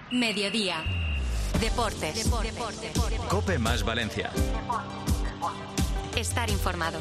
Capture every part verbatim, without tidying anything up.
Mediodía. Deportes. Deportes. Deportes. Deportes. COPE más Valencia. Estar informado.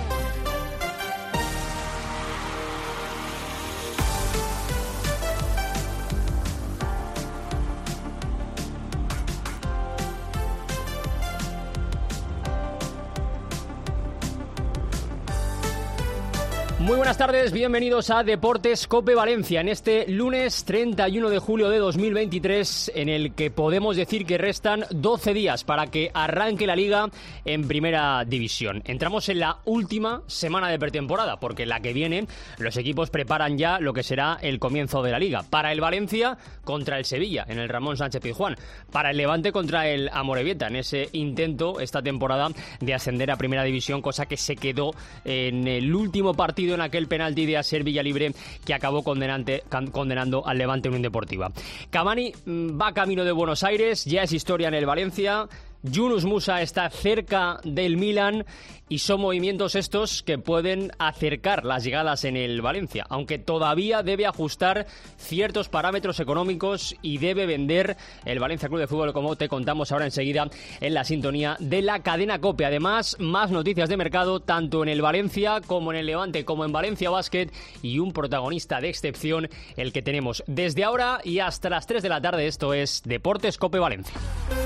Muy buenas tardes, bienvenidos a Deportes COPE Valencia en este lunes treinta y uno de julio de dos mil veintitrés, en el que podemos decir que restan doce días para que arranque la Liga en Primera División. Entramos en la última semana de pretemporada, porque la que viene los equipos preparan ya lo que será el comienzo de la Liga. Para el Valencia contra el Sevilla en el Ramón Sánchez Pizjuán, para el Levante contra el Amorebieta en ese intento esta temporada de ascender a Primera División, cosa que se quedó en el último partido, en aquel penalti de Aser Villalibre que acabó condenante, condenando al Levante Unión Deportiva. Cavani va camino de Buenos Aires, ya es historia en el Valencia. Yunus Musa está cerca del Milan y son movimientos estos que pueden acercar las llegadas en el Valencia, aunque todavía debe ajustar ciertos parámetros económicos y debe vender el Valencia Club de Fútbol, como te contamos ahora enseguida en la sintonía de la cadena COPE. Además, más noticias de mercado tanto en el Valencia como en el Levante como en Valencia Basket, y un protagonista de excepción el que tenemos desde ahora y hasta las tres de la tarde. Esto es Deportes COPE Valencia.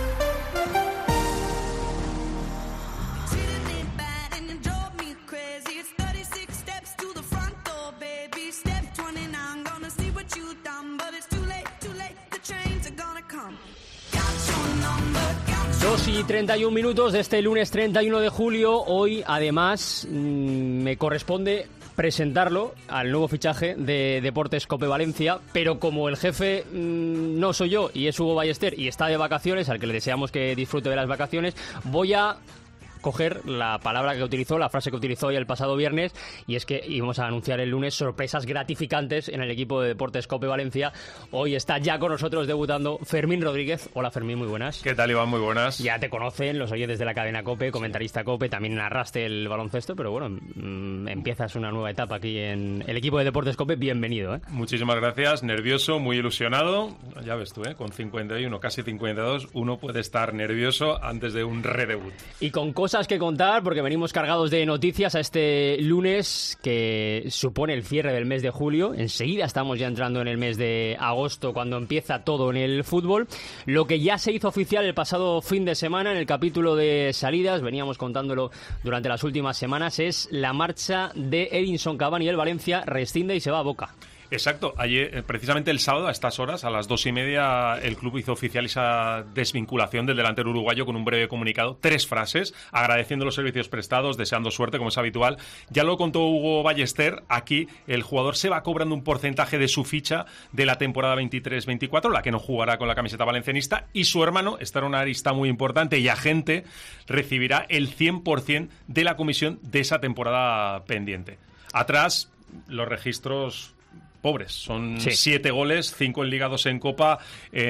dos y treinta y un minutos de este lunes treinta y uno de julio. Hoy, además, mmm, me corresponde presentarlo al nuevo fichaje de Deportes COPE Valencia, pero como el jefe mmm, no soy yo y es Hugo Ballester y está de vacaciones, al que le deseamos que disfrute de las vacaciones, voy a coger la palabra que utilizó, la frase que utilizó hoy el pasado viernes, y es que íbamos a anunciar el lunes sorpresas gratificantes en el equipo de Deportes COPE Valencia. Hoy está ya con nosotros debutando Fermín Rodríguez. Hola Fermín, muy buenas. ¿Qué tal, Iván? Muy buenas. Ya te conocen los oyentes de la cadena COPE, comentarista COPE, también narraste el baloncesto, pero bueno, mmm, empiezas una nueva etapa aquí en el equipo de Deportes COPE. Bienvenido, ¿eh? Muchísimas gracias, nervioso, muy ilusionado. Ya ves tú, ¿eh? Con cincuenta y uno, casi cincuenta y dos, uno puede estar nervioso antes de un redebut. Y con cosas que contar, porque venimos cargados de noticias a este lunes que supone el cierre del mes de julio. Enseguida estamos ya entrando en el mes de agosto, cuando empieza todo en el fútbol. Lo que ya se hizo oficial el pasado fin de semana en el capítulo de salidas, veníamos contándolo durante las últimas semanas, es la marcha de Edinson Cavani del Valencia. Rescinde y se va a Boca. Exacto, ayer, precisamente el sábado a estas horas, a las dos y media, el club hizo oficial esa desvinculación del delantero uruguayo con un breve comunicado, tres frases, agradeciendo los servicios prestados, deseando suerte, como es habitual. Ya lo contó Hugo Ballester, aquí el jugador se va cobrando un porcentaje de su ficha de la temporada veintitrés veinticuatro, la que no jugará con la camiseta valencianista, y su hermano, esta era una arista muy importante, y agente, recibirá el cien por ciento de la comisión de esa temporada pendiente. Atrás, los registros pobres, son sí. siete goles, cinco en Liga, dos en Copa,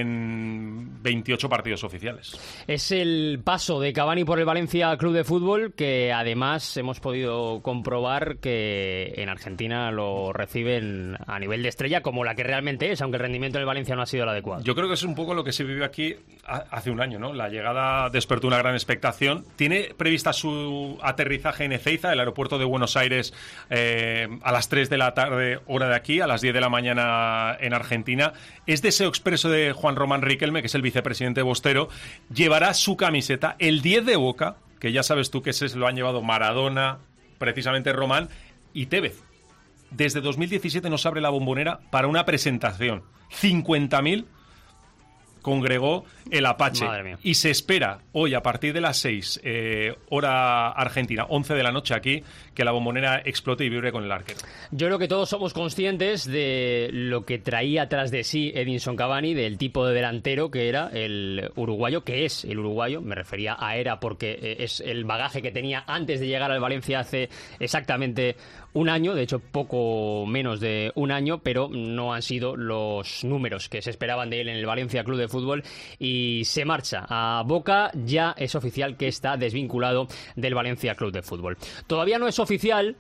en veintiocho partidos oficiales. Es el paso de Cavani por el Valencia Club de Fútbol, que además hemos podido comprobar que en Argentina lo reciben a nivel de estrella como la que realmente es, aunque el rendimiento del Valencia no ha sido el adecuado. Yo creo que es un poco lo que se vivió aquí hace un año, ¿no? La llegada despertó una gran expectación. Tiene prevista su aterrizaje en Ezeiza, el aeropuerto de Buenos Aires, eh, a las tres de la tarde, hora de aquí, a las diez de la mañana en Argentina. Es deseo expreso de Juan Román Riquelme, que es el vicepresidente bostero. Llevará su camiseta, el diez de Boca, que ya sabes tú que ese lo han llevado Maradona, precisamente Román, y Tevez. Desde dos mil diecisiete no se abre la Bombonera para una presentación. cincuenta mil congregó el Apache. Y se espera hoy, a partir de las seis, eh, hora argentina, once de la noche aquí, que la Bombonera explote y vibre con el arquero. Yo creo que todos somos conscientes de lo que traía tras de sí Edinson Cavani, del tipo de delantero que era el uruguayo, que es el uruguayo. Me refería a era porque es el bagaje que tenía antes de llegar al Valencia hace exactamente un año, de hecho poco menos de un año, pero no han sido los números que se esperaban de él en el Valencia Club de Fútbol, y se marcha a Boca. Ya es oficial que está desvinculado del Valencia Club de Fútbol. Todavía no es oficial,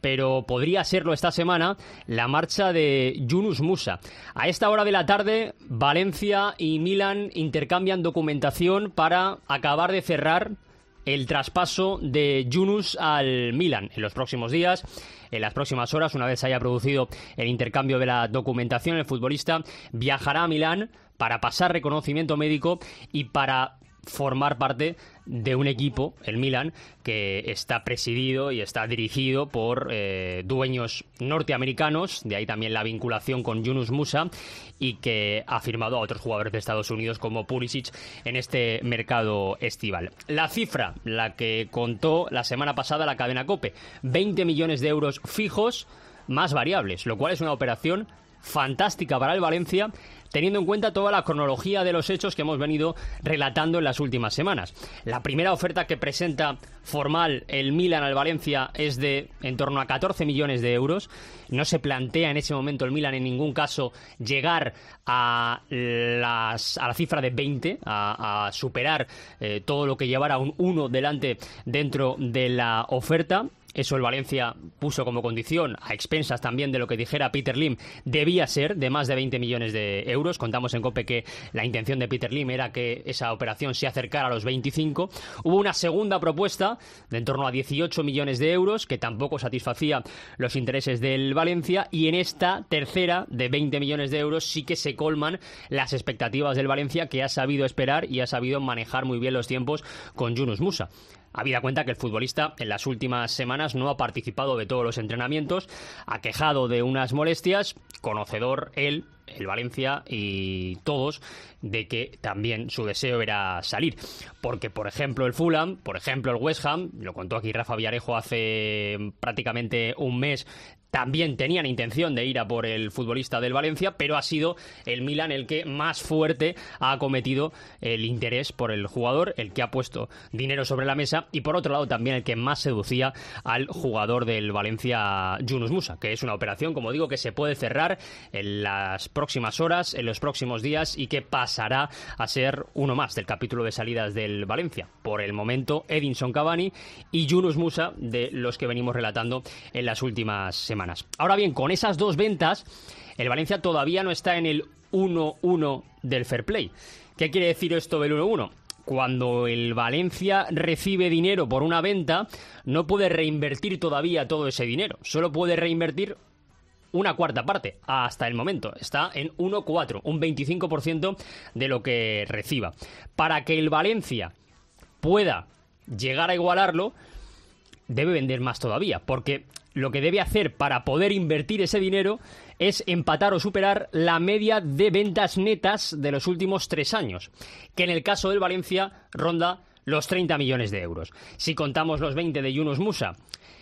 pero podría serlo esta semana, la marcha de Yunus Musa. A esta hora de la tarde, Valencia y Milan intercambian documentación para acabar de cerrar el traspaso de Yunus al Milan. En los próximos días, en las próximas horas, una vez se haya producido el intercambio de la documentación, el futbolista viajará a Milán para pasar reconocimiento médico y para formar parte de un equipo, el Milan, que está presidido y está dirigido por eh, dueños norteamericanos, de ahí también la vinculación con Yunus Musa, y que ha firmado a otros jugadores de Estados Unidos como Pulisic en este mercado estival. La cifra, la que contó la semana pasada la cadena COPE, veinte millones de euros fijos más variables, lo cual es una operación fantástica para el Valencia, teniendo en cuenta toda la cronología de los hechos que hemos venido relatando en las últimas semanas. La primera oferta que presenta formal el Milan al Valencia es de en torno a catorce millones de euros. No se plantea en ese momento el Milan en ningún caso llegar a, las, a la cifra de veinte, a, a superar eh, todo lo que llevara un uno delante dentro de la oferta. Eso el Valencia puso como condición, a expensas también de lo que dijera Peter Lim, debía ser de más de veinte millones de euros. Contamos en COPE que la intención de Peter Lim era que esa operación se acercara a los veinticinco. Hubo una segunda propuesta de en torno a dieciocho millones de euros, que tampoco satisfacía los intereses del Valencia, y en esta tercera de veinte millones de euros sí que se colman las expectativas del Valencia, que ha sabido esperar y ha sabido manejar muy bien los tiempos con Yunus Musa. Habida cuenta que el futbolista en las últimas semanas no ha participado de todos los entrenamientos, ha quejado de unas molestias, conocedor él, el Valencia y todos, de que también su deseo era salir. Porque, por ejemplo, el Fulham, por ejemplo, el West Ham, lo contó aquí Rafa Villarejo hace prácticamente un mes, también tenían intención de ir a por el futbolista del Valencia, pero ha sido el Milan el que más fuerte ha acometido el interés por el jugador, el que ha puesto dinero sobre la mesa, y por otro lado también el que más seducía al jugador del Valencia, Yunus Musa, que es una operación, como digo, que se puede cerrar en las próximas horas, en los próximos días, y que pasará a ser uno más del capítulo de salidas del Valencia. Por el momento, Edinson Cavani y Yunus Musa, de los que venimos relatando en las últimas semanas. Ahora bien, con esas dos ventas, el Valencia todavía no está en el uno uno del fair play. ¿Qué quiere decir esto del uno uno? Cuando el Valencia recibe dinero por una venta, no puede reinvertir todavía todo ese dinero. Solo puede reinvertir una cuarta parte hasta el momento. Está en uno cuatro, un veinticinco por ciento de lo que reciba. Para que el Valencia pueda llegar a igualarlo, debe vender más todavía, porque lo que debe hacer para poder invertir ese dinero es empatar o superar la media de ventas netas de los últimos tres años, que en el caso del Valencia ronda los treinta millones de euros. Si contamos los veinte de Yunus Musa,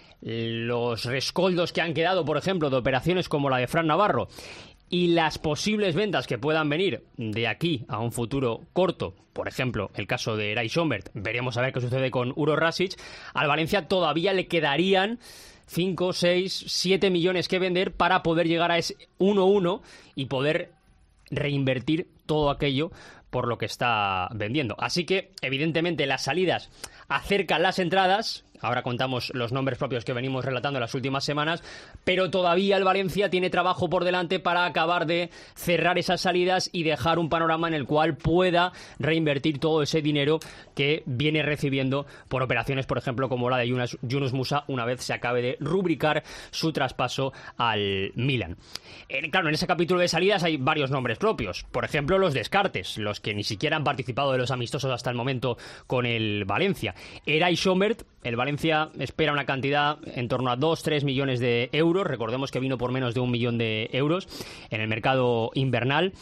los rescoldos que han quedado, por ejemplo, de operaciones como la de Fran Navarro, y las posibles ventas que puedan venir de aquí a un futuro corto, por ejemplo, el caso de Eray Sombert, veremos a ver qué sucede con Uro Rasic, al Valencia todavía le quedarían cinco, seis, siete millones que vender para poder llegar a ese uno uno y poder reinvertir todo aquello por lo que está vendiendo. Así que, evidentemente, las salidas acercan las entradas. Ahora contamos los nombres propios que venimos relatando en las últimas semanas, pero todavía el Valencia tiene trabajo por delante para acabar de cerrar esas salidas y dejar un panorama en el cual pueda reinvertir todo ese dinero que viene recibiendo por operaciones, por ejemplo, como la de Yunus, Yunus Musa, una vez se acabe de rubricar su traspaso al Milan. Eh, claro, en ese capítulo de salidas hay varios nombres propios. Por ejemplo, los descartes, los que ni siquiera han participado de los amistosos hasta el momento con el Valencia. Eray Sombert, el Valencia espera una cantidad en torno a dos a tres millones de euros. Recordemos que vino por menos de un millón de euros en el mercado invernal.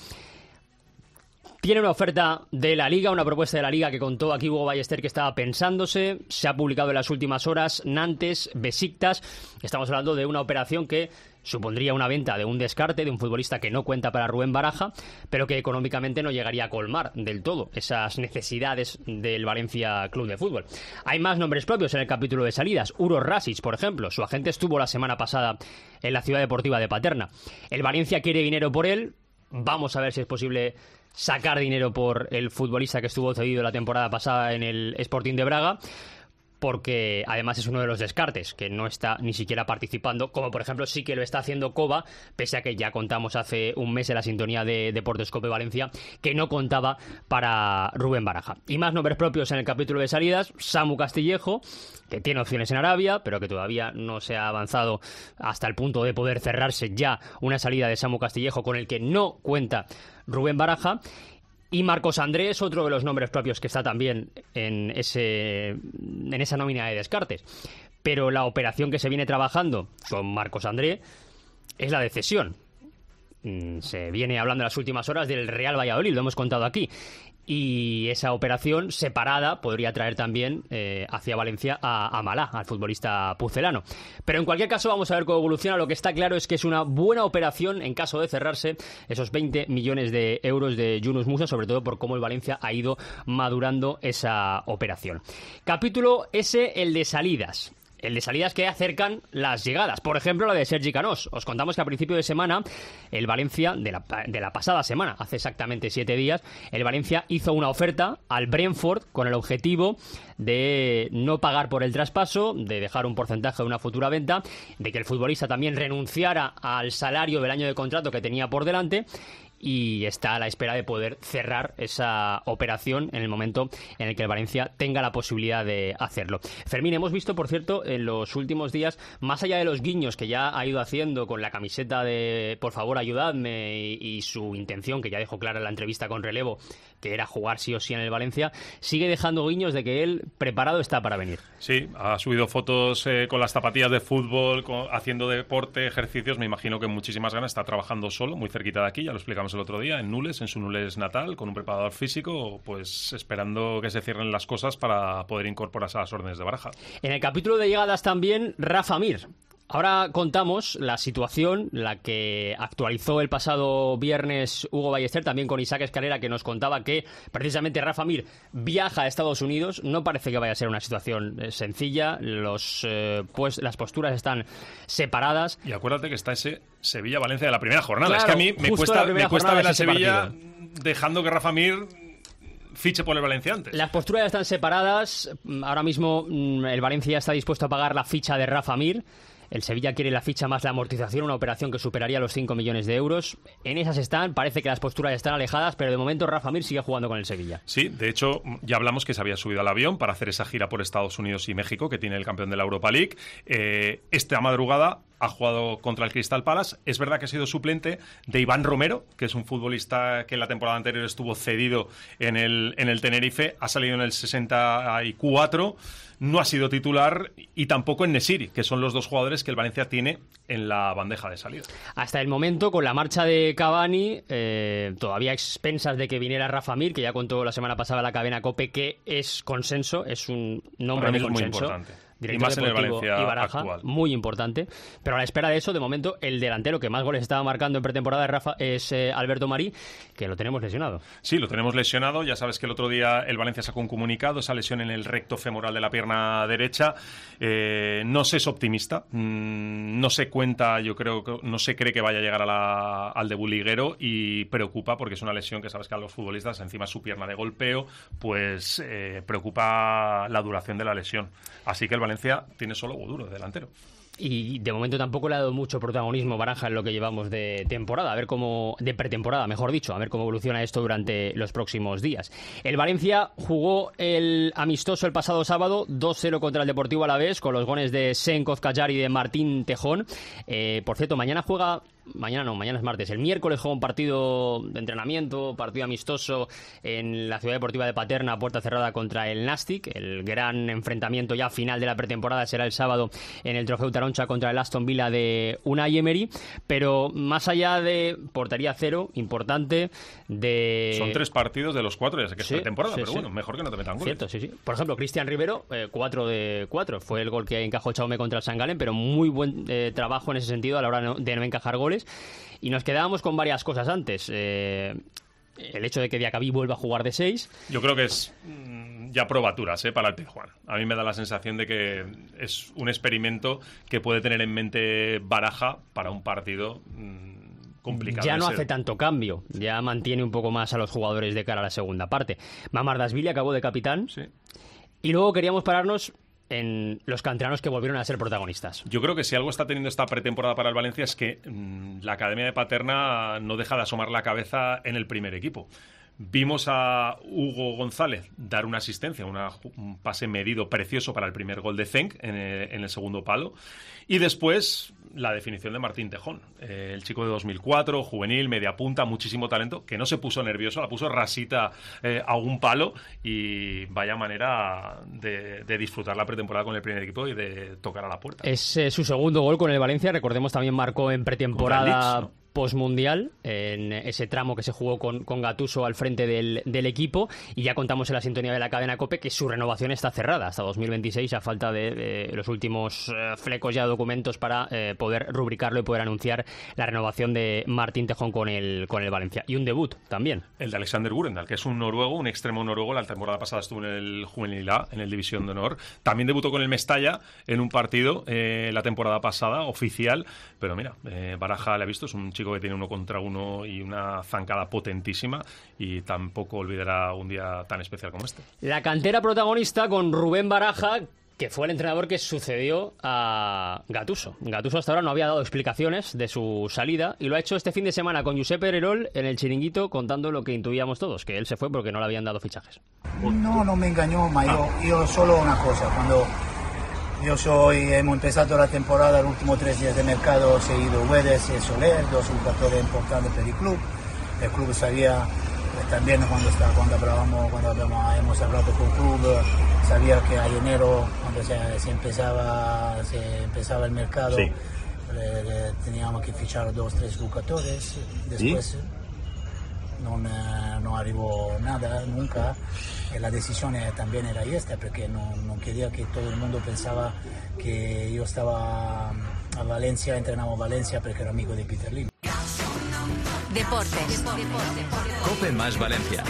Tiene una oferta de la Liga, una propuesta de la Liga que contó aquí Hugo Ballester que estaba pensándose. Se ha publicado en las últimas horas Nantes, Besiktas. Estamos hablando de una operación que supondría una venta de un descarte de un futbolista que no cuenta para Rubén Baraja, pero que económicamente no llegaría a colmar del todo esas necesidades del Valencia Club de Fútbol. Hay más nombres propios en el capítulo de salidas. Uro Rasic, por ejemplo, su agente estuvo la semana pasada en la Ciudad Deportiva de Paterna. El Valencia quiere dinero por él. Vamos a ver si es posible sacar dinero por el futbolista que estuvo cedido la temporada pasada en el Sporting de Braga. porque además es uno de los descartes, que no está ni siquiera participando, como por ejemplo sí que lo está haciendo Coba, pese a que ya contamos hace un mes en la sintonía de Deportes Cope Valencia, que no contaba para Rubén Baraja. Y más nombres propios en el capítulo de salidas: Samu Castillejo, que tiene opciones en Arabia, pero que todavía no se ha avanzado hasta el punto de poder cerrarse ya una salida de Samu Castillejo, con el que no cuenta Rubén Baraja. Y Marcos Andrés, otro de los nombres propios que está también en, ese, en esa nómina de descartes. Pero la operación que se viene trabajando con Marcos Andrés es la de cesión. Se viene hablando en las últimas horas del Real Valladolid, lo hemos contado aquí. Y esa operación separada podría traer también eh, hacia Valencia a, a Malá, al futbolista pucelano. Pero en cualquier caso vamos a ver cómo evoluciona. Lo que está claro es que es una buena operación en caso de cerrarse esos veinte millones de euros de Yunus Musa, sobre todo por cómo el Valencia ha ido madurando esa operación. Capítulo ese, el de salidas. El de salidas que acercan las llegadas. Por ejemplo, la de Sergi Canós. Os contamos que a principio de semana, el Valencia, de la, de la pasada semana, hace exactamente siete días, el Valencia hizo una oferta al Brentford con el objetivo de no pagar por el traspaso, de dejar un porcentaje de una futura venta, de que el futbolista también renunciara al salario del año de contrato que tenía por delante, y está a la espera de poder cerrar esa operación en el momento en el que el Valencia tenga la posibilidad de hacerlo. Fermín, hemos visto, por cierto, en los últimos días, más allá de los guiños que ya ha ido haciendo con la camiseta de por favor ayudadme y, y su intención, que ya dejó clara en la entrevista con Relevo, que era jugar sí o sí en el Valencia, sigue dejando guiños de que él preparado está para venir. Sí, ha subido fotos eh, con las zapatillas de fútbol, con, haciendo deporte, ejercicios. Me imagino que muchísimas ganas. Está trabajando solo, muy cerquita de aquí, ya lo explicamos el otro día, en Nules, en su Nules natal, con un preparador físico, pues esperando que se cierren las cosas para poder incorporarse a las órdenes de Baraja. En el capítulo de llegadas también, Rafa Mir. Ahora contamos la situación, la que actualizó el pasado viernes Hugo Ballester, también con Isaac Escalera, que nos contaba que precisamente Rafa Mir viaja a Estados Unidos. No parece que vaya a ser una situación eh, sencilla. Los, eh, pues, las posturas están separadas. Y acuérdate que está ese Sevilla-Valencia de la primera jornada. Claro, es que a mí me cuesta, me cuesta ver a Sevilla partido. dejando que Rafa Mir fiche por el Valencia antes. Las posturas están separadas. Ahora mismo el Valencia está dispuesto a pagar la ficha de Rafa Mir. El Sevilla quiere la ficha más la amortización, una operación que superaría los cinco millones de euros. En esas están, parece que las posturas están alejadas, pero de momento Rafa Mir sigue jugando con el Sevilla. Sí, de hecho, ya hablamos que se había subido al avión para hacer esa gira por Estados Unidos y México, que tiene el campeón de la Europa League. Eh, esta madrugada ha jugado contra el Crystal Palace. Es verdad que ha sido suplente de Iván Romero, que es un futbolista que en la temporada anterior estuvo cedido en el, en el Tenerife. Ha salido en el sesenta y cuatro. No ha sido titular, y tampoco en Nesiri, que son los dos jugadores que el Valencia tiene en la bandeja de salida. Hasta el momento, con la marcha de Cavani, eh, todavía a expensas de que viniera Rafa Mir, que ya contó la semana pasada la cadena COPE que es consenso, es un nombre Para mí de es muy consenso. importante. Director Y más en el deportivo Valencia y Baraja, actual. muy importante. Pero a la espera de eso, de momento, el delantero que más goles estaba marcando en pretemporada es, Rafa, es eh, Alberto Marí, que lo tenemos lesionado. Sí, lo tenemos lesionado. Ya sabes que el otro día el Valencia sacó un comunicado, esa lesión en el recto femoral de la pierna derecha. Eh, no se es optimista, mm, no se cuenta, yo creo, que no se cree que vaya a llegar a la, al debut liguero, y preocupa porque es una lesión que sabes que a los futbolistas, encima su pierna de golpeo, pues eh, preocupa la duración de la lesión. Así que el Valencia tiene solo Goduro de delantero. Y de momento tampoco le ha dado mucho protagonismo Baraja en lo que llevamos de temporada, a ver cómo, de pretemporada, mejor dicho, a ver cómo evoluciona esto durante los próximos días. El Valencia jugó el amistoso el pasado sábado, dos cero contra el Deportivo Alavés, con los goles de Senkov Callar y de Martín Tejón. Eh, por cierto, mañana juega... Mañana no, mañana es martes. El miércoles juega un partido de entrenamiento, partido amistoso en la Ciudad Deportiva de Paterna, puerta cerrada contra el Nastic. El gran enfrentamiento ya final de la pretemporada será el sábado en el Trofeu Taroncha contra el Aston Villa de Unai Emery. Pero más allá de portería cero, importante, de... Son tres partidos de los cuatro, ya sé que es Sí, pretemporada, sí, pero sí. bueno, mejor que no te metan goles. Cierto, sí, sí. Por ejemplo, Cristian Rivero, eh, cuatro de cuatro. Fue el gol que encajó Chaume contra el San Galen, pero muy buen eh, trabajo en ese sentido a la hora de no, de no encajar goles. Y nos quedábamos con varias cosas antes. Eh, el hecho de que Diacabí vuelva a jugar de seis. Yo creo que es mm, ya probaturas ¿eh? para el Pizjuán. A mí me da la sensación de que es un experimento que puede tener en mente Baraja para un partido mm, complicado. Ya no ser. hace tanto cambio. Ya mantiene un poco más a los jugadores de cara a la segunda parte. Mamardashvili acabó de capitán. Sí. Y luego queríamos pararnos en los canteranos que volvieron a ser protagonistas. Yo creo que si algo está teniendo esta pretemporada para el Valencia es que mmm, la Academia de Paterna no deja de asomar la cabeza en el primer equipo. Vimos a Hugo González dar una asistencia, una, un pase medido precioso para el primer gol de Cenc en el, en el segundo palo. Y después la definición de Martín Tejón, eh, el chico de dos mil cuatro, juvenil, media punta, muchísimo talento, que no se puso nervioso, la puso rasita eh, a un palo, y vaya manera de, de disfrutar la pretemporada con el primer equipo y de tocar a la puerta. Es eh, su segundo gol con el Valencia, recordemos también marcó en pretemporada postmundial, en ese tramo que se jugó con, con Gattuso al frente del, del equipo, y ya contamos en la sintonía de la cadena COPE que su renovación está cerrada hasta dos mil veintiséis, a falta de, de los últimos eh, flecos ya de documentos para eh, poder rubricarlo y poder anunciar la renovación de Martín Tejón con el, con el Valencia. Y un debut también. El de Alexander Gurendal, que es un noruego, un extremo noruego. La temporada pasada estuvo en el Juvenil A, en el División de Honor. También debutó con el Mestalla en un partido eh, la temporada pasada, oficial. Pero mira, eh, Baraja le ha visto, es un chico que tiene uno contra uno y una zancada potentísima, y tampoco olvidará un día tan especial como este. La cantera protagonista con Rubén Baraja, que fue el entrenador que sucedió a Gattuso. Gattuso hasta ahora no había dado explicaciones de su salida, y lo ha hecho este fin de semana con Josep Hererol en el Chiringuito, contando lo que intuíamos todos, que él se fue porque no le habían dado fichajes. No, no me engañó, ma io, io solo una cosa, cuando yo soy, hemos empezado la temporada, los últimos tres días de mercado se ha ido Guedes y Soler, dos jugadores importantes para el club. El club sabía, también cuando, está, cuando, hablábamos, cuando hablamos, hemos hablado con el club, sabía que a enero, cuando se, se, empezaba, se empezaba el mercado, sí. le, le, teníamos que fichar dos o tres jugadores. Después ¿sí? no, no arribó nada nunca. La decisión también era esta, porque no, no quería que todo el mundo pensaba que yo estaba a Valencia, entrenaba a Valencia porque era amigo de Peter Lim. Deportes. COPE más Valencia.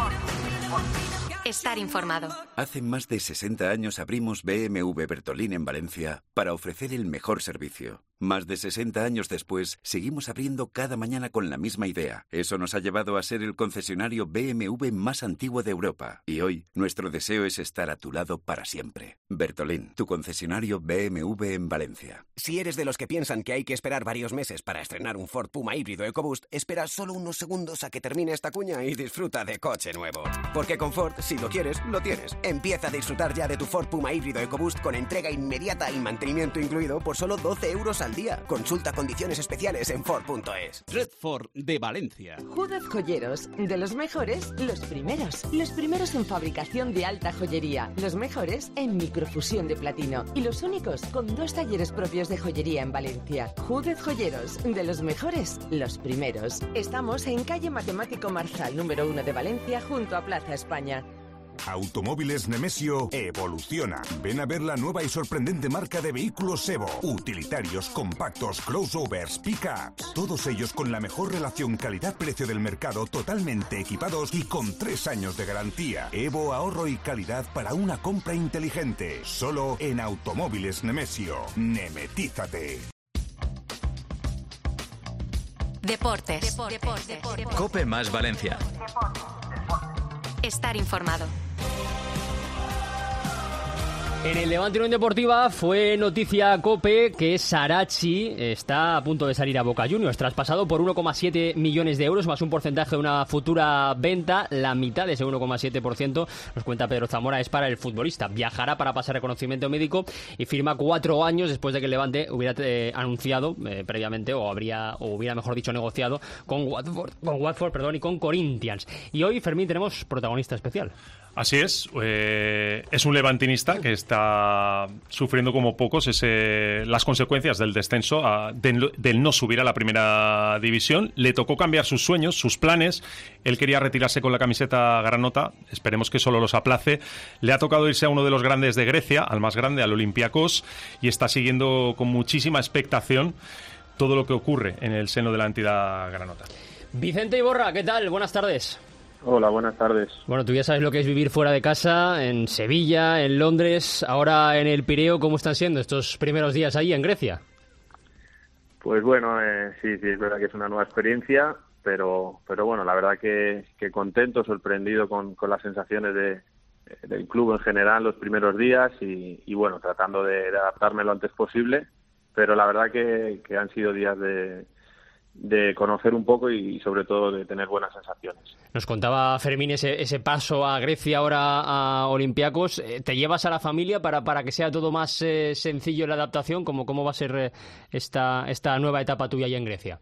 Estar informado. Hace más de sesenta años abrimos B M W Bertolín en Valencia para ofrecer el mejor servicio. Más de sesenta años después, seguimos abriendo cada mañana con la misma idea. Eso nos ha llevado a ser el concesionario B M W más antiguo de Europa. Y hoy, nuestro deseo es estar a tu lado para siempre. Bertolín, tu concesionario B M W en Valencia. Si eres de los que piensan que hay que esperar varios meses para estrenar un Ford Puma híbrido EcoBoost, espera solo unos segundos a que termine esta cuña y disfruta de coche nuevo. Porque con Ford, si lo quieres, lo tienes. Empieza a disfrutar ya de tu Ford Puma híbrido EcoBoost con entrega inmediata y mantenimiento incluido por solo doce euros al día. Consulta condiciones especiales en Ford punto es. Red Ford de Valencia. Júdez Joyeros, de los mejores, los primeros. Los primeros en fabricación de alta joyería, los mejores en microfusión de platino y los únicos con dos talleres propios de joyería en Valencia. Júdez Joyeros, de los mejores, los primeros. Estamos en calle Matemático Marzal, número uno de Valencia, junto a Plaza España. Automóviles Nemesio evoluciona. Ven a ver la nueva y sorprendente marca de vehículos Evo. Utilitarios, compactos, crossovers, pick-ups. Todos ellos con la mejor relación calidad-precio del mercado, totalmente equipados y con tres años de garantía. Evo, ahorro y calidad para una compra inteligente. Solo en Automóviles Nemesio. Nemetízate. Deportes. Deportes. Deportes. COPE más Valencia. Estar informado. En el Levante Unión Deportiva fue noticia COPE que Sarachi está a punto de salir a Boca Juniors, traspasado por uno coma siete millones de euros, más un porcentaje de una futura venta. La mitad de ese uno coma siete por ciento, nos cuenta Pedro Zamora, es para el futbolista. Viajará para pasar reconocimiento médico y firma cuatro años después de que el Levante hubiera eh, anunciado eh, previamente, o habría o hubiera, mejor dicho, negociado con Watford, con Watford perdón, y con Corinthians. Y hoy, Fermín, tenemos protagonista especial. Así es, eh, es un levantinista que está sufriendo como pocos ese, las consecuencias del descenso, a, de, del no subir a la primera división. Le tocó cambiar sus sueños, sus planes. Él quería retirarse con la camiseta granota, esperemos que solo los aplace. Le ha tocado irse a uno de los grandes de Grecia, al más grande, al Olympiacos, y está siguiendo con muchísima expectación todo lo que ocurre en el seno de la entidad granota. Vicente Iborra, ¿qué tal? Buenas tardes. Hola, buenas tardes. Bueno, tú ya sabes lo que es vivir fuera de casa, en Sevilla, en Londres, ahora en el Pireo. ¿Cómo están siendo estos primeros días ahí en Grecia? Pues bueno, eh, sí, sí, es verdad que es una nueva experiencia, pero pero bueno, la verdad que, que contento, sorprendido con, con las sensaciones de, del club en general los primeros días y, y bueno, tratando de, de adaptarme lo antes posible, pero la verdad que, que han sido días de, de conocer un poco y sobre todo de tener buenas sensaciones. Nos contaba Fermín ese, ese paso a Grecia, ahora a Olympiacos. ¿Te llevas a la familia para, para que sea todo más eh, sencillo en la adaptación? ¿Cómo, cómo va a ser eh, esta, esta nueva etapa tuya allá en Grecia?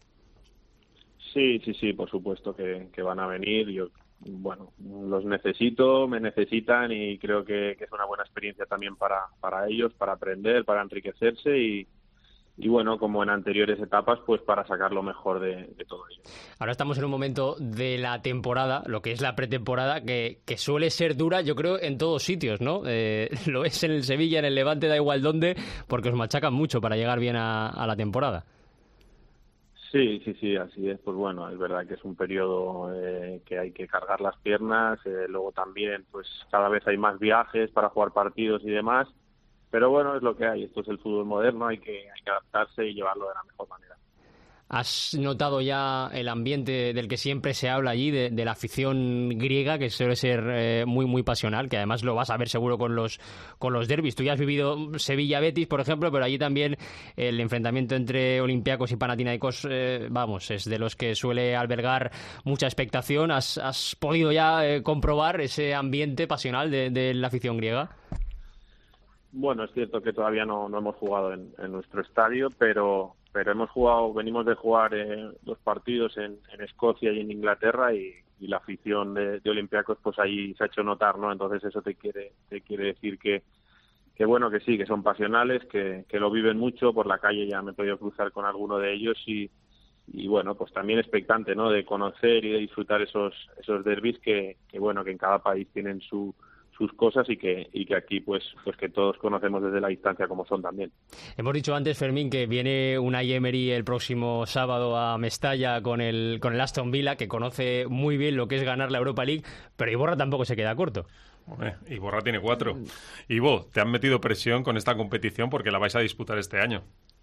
Sí, sí, sí, por supuesto que, que van a venir. Yo, bueno, los necesito, me necesitan y creo que, que es una buena experiencia también para, para ellos, para aprender, para enriquecerse y, y bueno, como en anteriores etapas, pues para sacar lo mejor de, de todo ello. Ahora estamos en un momento de la temporada, lo que es la pretemporada, que, que suele ser dura, yo creo, en todos sitios, ¿no? Eh, lo es en el Sevilla, en el Levante, da igual dónde, porque os machacan mucho para llegar bien a, a la temporada. Sí, sí, sí, así es. Pues bueno, es verdad que es un periodo eh, que hay que cargar las piernas, eh, luego también pues cada vez hay más viajes para jugar partidos y demás, pero bueno, es lo que hay, esto es el fútbol moderno, hay que, hay que adaptarse y llevarlo de la mejor manera. ¿Has notado ya el ambiente del que siempre se habla allí, de, de la afición griega, que suele ser eh, muy muy pasional, que además lo vas a ver seguro con los con los derbis? Tú ya has vivido Sevilla-Betis, por ejemplo, pero allí también el enfrentamiento entre Olympiacos y Panathinaikos, eh, vamos, es de los que suele albergar mucha expectación. ¿Has, has podido ya eh, comprobar ese ambiente pasional de, de la afición griega? Bueno, es cierto que todavía no, no hemos jugado en, en nuestro estadio, pero pero hemos jugado, venimos de jugar eh, dos partidos en, en Escocia y en Inglaterra y, y la afición de, de Olympiacos pues ahí se ha hecho notar, ¿no? Entonces eso te quiere te quiere decir que que bueno, que sí, que son pasionales, que, que lo viven mucho. Por la calle ya me he podido cruzar con alguno de ellos y y bueno, pues también expectante, ¿no? De conocer y de disfrutar esos esos derbis que, que bueno, que en cada país tienen su sus cosas y que y que aquí pues pues que todos conocemos desde la distancia como son también. Hemos dicho antes, Fermín, que viene Unai Emery el próximo sábado a Mestalla con el con el Aston Villa, que conoce muy bien lo que es ganar la Europa League, pero Iborra tampoco se queda corto. Hombre, Iborra tiene cuatro. Ivo, te han metido presión con esta competición porque la vais a disputar este año.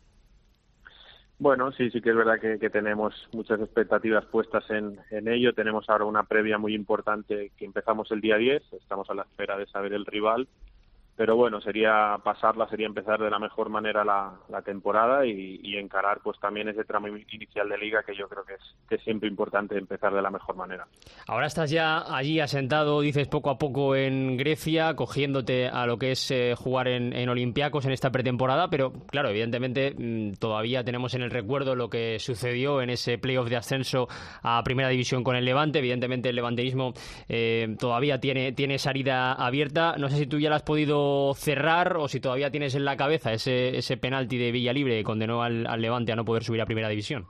Bueno, sí, sí que es verdad que, que tenemos muchas expectativas puestas en, en ello. Tenemos ahora una previa muy importante que empezamos el día diez. Estamos a la espera de saber el rival. Pero bueno, sería pasarla, sería empezar de la mejor manera la, la temporada y, y encarar pues también ese tramo inicial de liga que yo creo que es, que es siempre importante empezar de la mejor manera. Ahora estás ya allí asentado, dices, poco a poco en Grecia, cogiéndote a lo que es eh, jugar en, en Olympiacos en esta pretemporada, pero claro, evidentemente mmm, todavía tenemos en el recuerdo lo que sucedió en ese playoff de ascenso a Primera División con el Levante. Evidentemente el levanteísmo eh, todavía tiene, tiene esa herida abierta. No sé si tú ya la has podido cerrar o si todavía tienes en la cabeza ese ese penalti de Villalibre que condenó al, al Levante a no poder subir a Primera División.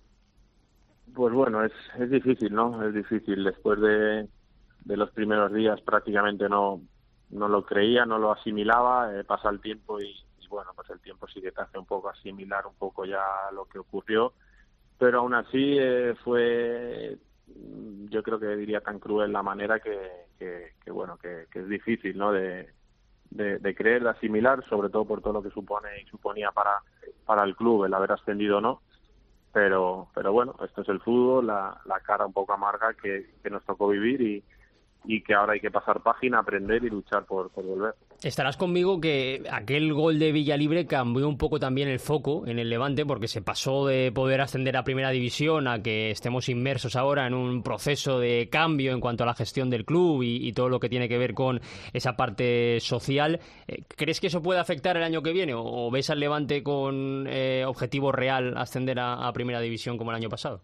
Pues bueno, es, es difícil, ¿no? Es difícil. Después de, de los primeros días prácticamente no no lo creía, no lo asimilaba, eh, pasa el tiempo y, y bueno, pues el tiempo sí que te hace un poco asimilar un poco ya lo que ocurrió, pero aún así eh, fue, yo creo que diría tan cruel la manera que, que, que bueno, que, que es difícil, ¿no? De De, de creer, de asimilar, sobre todo por todo lo que supone y suponía para para el club el haber ascendido o no, pero pero bueno, esto es el fútbol, la, la cara un poco amarga que, que nos tocó vivir y, y que ahora hay que pasar página, aprender y luchar por, por volver. Estarás conmigo que aquel gol de Villalibre cambió un poco también el foco en el Levante, porque se pasó de poder ascender a Primera División a que estemos inmersos ahora en un proceso de cambio en cuanto a la gestión del club y, y todo lo que tiene que ver con esa parte social. ¿Crees que eso puede afectar el año que viene o ves al Levante con eh, objetivo real ascender a, a Primera División como el año pasado?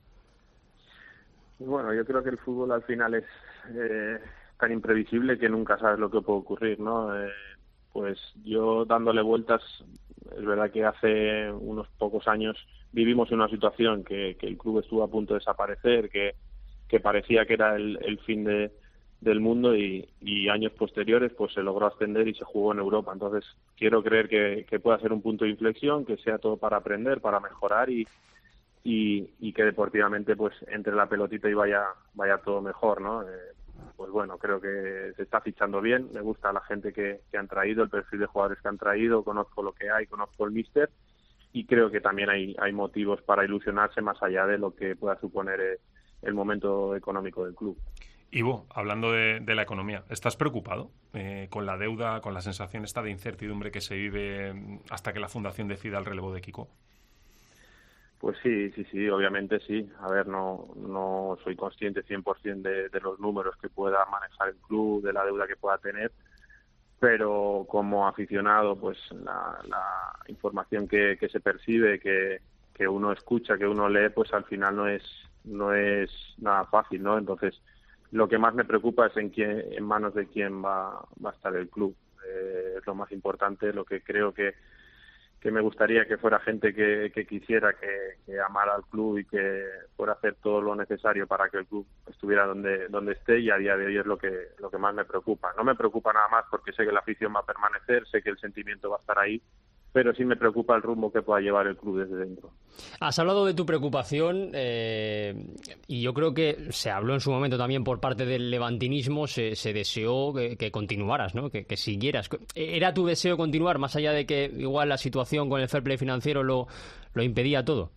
Bueno, yo creo que el fútbol al final es eh, tan imprevisible que nunca sabes lo que puede ocurrir, ¿no? Eh, pues yo dándole vueltas, es verdad que hace unos pocos años vivimos en una situación que, que el club estuvo a punto de desaparecer, que, que parecía que era el, el fin de, del mundo y, y años posteriores pues se logró ascender y se jugó en Europa. Entonces quiero creer que, que pueda ser un punto de inflexión, que sea todo para aprender, para mejorar y Y, y que deportivamente pues entre la pelotita y vaya vaya todo mejor, ¿no? Eh, pues bueno, creo que se está fichando bien, me gusta la gente que, que han traído, el perfil de jugadores que han traído, conozco lo que hay, conozco el míster y creo que también hay hay motivos para ilusionarse más allá de lo que pueda suponer el momento económico del club. Ivo, hablando de, de la economía, ¿estás preocupado eh, con la deuda, con la sensación esta de incertidumbre que se vive hasta que la Fundación decida el relevo de Kiko? Pues sí, sí, sí, obviamente sí. A ver, no no soy consciente cien por ciento de, de los números que pueda manejar el club, de la deuda que pueda tener, pero como aficionado, pues la, la información que, que se percibe, que, que uno escucha, que uno lee, pues al final no es no es nada fácil, ¿no? Entonces, lo que más me preocupa es en quién, en manos de quién va, va a estar el club. Eh, es lo más importante, lo que creo que que me gustaría que fuera gente que, que quisiera, que, que amara al club y que fuera a hacer todo lo necesario para que el club estuviera donde donde esté, y a día de hoy es lo que lo que más me preocupa. No me preocupa nada más porque sé que la afición va a permanecer, sé que el sentimiento va a estar ahí, pero sí me preocupa el rumbo que pueda llevar el club desde dentro. Has hablado de tu preocupación eh, y yo creo que se habló en su momento también por parte del levantinismo, se, se deseó que, que continuaras, ¿no? Que, que siguieras. ¿Era tu deseo continuar más allá de que igual la situación con el fair play financiero lo, lo impedía todo?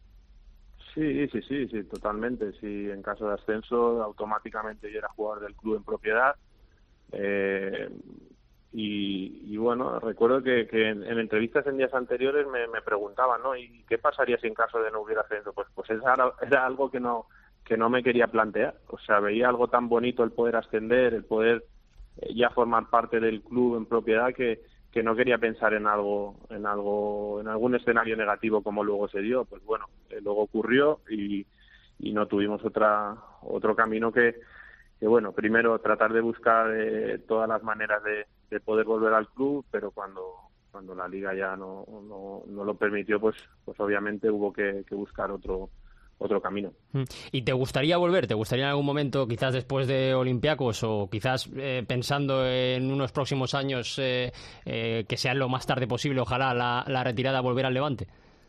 Sí, sí, sí, sí, totalmente. Si en caso de ascenso automáticamente yo era jugador del club en propiedad. Eh, Y, y bueno, recuerdo que, que en, en entrevistas en días anteriores me, me preguntaban, ¿no? ¿Y qué pasaría si en caso de no hubiera ascenso? Pues pues era, era algo que no que no me quería plantear. O sea, veía algo tan bonito el poder ascender, el poder eh, ya formar parte del club en propiedad, que, que no quería pensar en algo en algo en algún escenario negativo como luego se dio. Pues bueno, eh, luego ocurrió y, y no tuvimos otra otro camino que que bueno, primero tratar de buscar eh, todas las maneras de, de poder volver al club, pero cuando cuando la liga ya no no, no lo permitió, pues pues obviamente hubo que, que buscar otro otro camino. ¿Y te gustaría volver? ¿Te gustaría en algún momento, quizás después de Olympiacos o quizás eh, pensando en unos próximos años eh, eh, que sea lo más tarde posible, ojalá, la, la retirada, volver al Levante?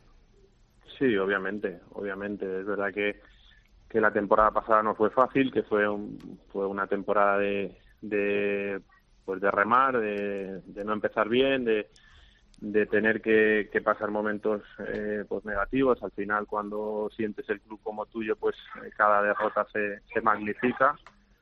Sí, obviamente, obviamente. Es verdad que que la temporada pasada no fue fácil, que fue un, fue una temporada de, de pues de remar, de, de no empezar bien, de, de tener que, que pasar momentos eh, pues negativos. Al final, cuando sientes el club como tuyo, pues cada derrota se, se magnifica.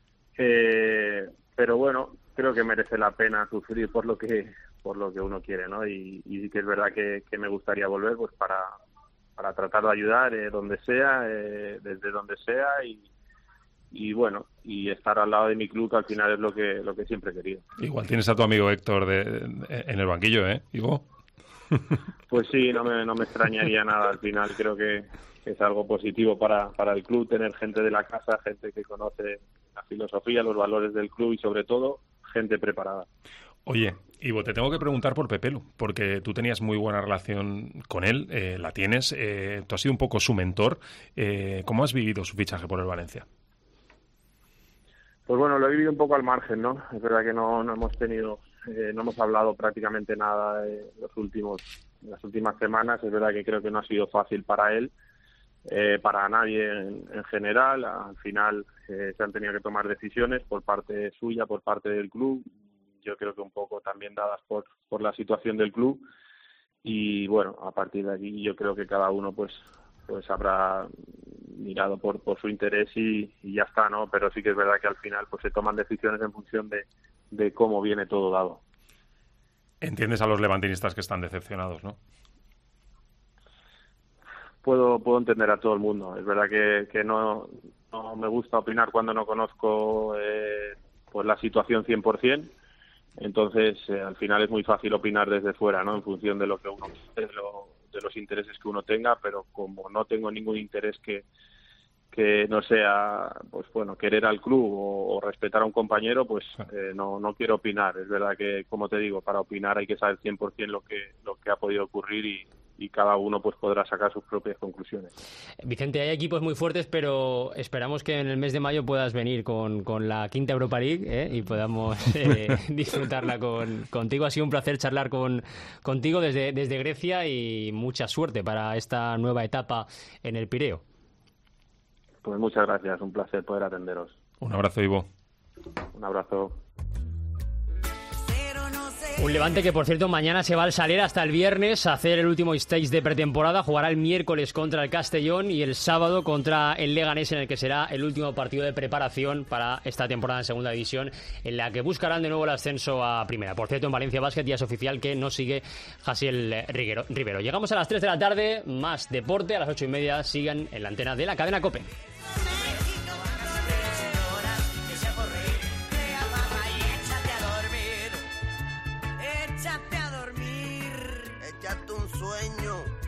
Eh, pero bueno, creo que merece la pena sufrir por lo que por lo que uno quiere, ¿no? Y, y que es verdad que, que me gustaría volver, pues para para tratar de ayudar eh, donde sea, eh, desde donde sea, y, y bueno, y estar al lado de mi club, que al final es lo que lo que siempre he querido. Igual tienes a tu amigo Héctor de, de, en el banquillo, ¿eh, Ivo? Pues sí, no me, no me extrañaría nada. Al final creo que es algo positivo para, para el club tener gente de la casa, gente que conoce la filosofía, los valores del club y sobre todo gente preparada. Oye, Ivo, te tengo que preguntar por Pepelu, porque tú tenías muy buena relación con él, eh, la tienes, eh, tú has sido un poco su mentor. Eh, ¿Cómo has vivido su fichaje por el Valencia? Pues bueno, lo he vivido un poco al margen, ¿no? Es verdad que no, no hemos tenido, eh, no hemos hablado prácticamente nada en los últimos, en las últimas semanas. Es verdad que creo que no ha sido fácil para él, eh, para nadie en, en general. Al final eh, se han tenido que tomar decisiones por parte suya, por parte del club. Yo creo que un poco también dadas por por la situación del club, y bueno, a partir de aquí yo creo que cada uno pues pues habrá mirado por por su interés y, y ya está, ¿no? Pero sí que es verdad que al final pues se toman decisiones en función de, de cómo viene todo dado. Entiendes a los levantinistas que están decepcionados, ¿no? Puedo puedo entender a todo el mundo. Es verdad que, que no, no me gusta opinar cuando no conozco eh, pues la situación cien por ciento. Entonces, eh, al final es muy fácil opinar desde fuera, ¿no? En función de lo que uno, de, lo, de los intereses que uno tenga, pero como no tengo ningún interés que que no sea, pues bueno, querer al club o, o respetar a un compañero, pues eh, no no quiero opinar. Es verdad que, como te digo, para opinar hay que saber cien por ciento lo que lo que ha podido ocurrir y y cada uno pues podrá sacar sus propias conclusiones. Vicente, hay equipos muy fuertes, pero esperamos que en el mes de mayo puedas venir con, con la quinta Europa League, ¿eh? Y podamos eh, disfrutarla con, contigo. Ha sido un placer charlar con, contigo desde, desde Grecia y mucha suerte para esta nueva etapa en el Pireo. Pues muchas gracias, un placer poder atenderos. Un abrazo, Ivo. Un abrazo. Un Levante que, por cierto, mañana se va al Saler hasta el viernes a hacer el último stage de pretemporada. Jugará el miércoles contra el Castellón y el sábado contra el Leganés, en el que será el último partido de preparación para esta temporada en Segunda División, en la que buscarán de nuevo el ascenso a Primera. Por cierto, en Valencia Basket ya es oficial que no sigue Jasiel Rivero. Llegamos a las tres de la tarde, más deporte. A las ocho y media sigan en la antena de la cadena COPE. Échate a dormir, échate un sueño.